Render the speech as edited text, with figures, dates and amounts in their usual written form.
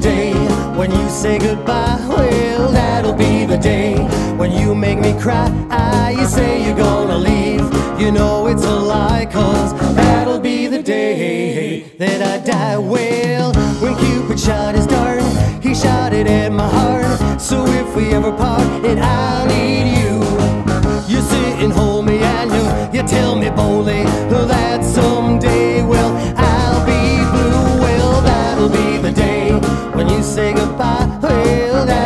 day when you say goodbye. Well, that'll be the day when you make me cry. You say you're gonna leave, you know it's a lie, 'cause that'll be the day that I die. Well, when Cupid shot his dart, he shot it at my heart. So if we ever part and I need you, you sit and hold me and you tell me boldly that someday, well, I'll be blue. Well, that'll be the day when you say goodbye. Well,